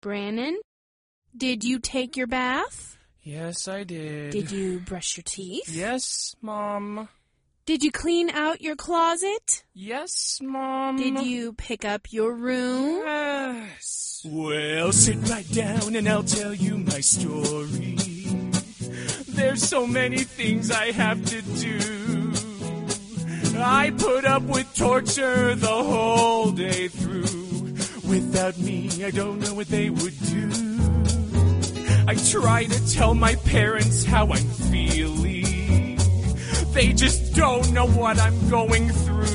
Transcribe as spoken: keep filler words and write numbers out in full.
Brannon, did you take your bath? Yes, I did. Did you brush your teeth? Yes, Mom. Did you clean out your closet? Yes, Mom. Did you pick up your room? Yes. Well, sit right down and I'll tell you my story. There's so many things I have to do. I put up with torture the whole day through. Without me, I don't know what they would do. I try to tell my parents how I'm feeling. They just don't know what I'm going through.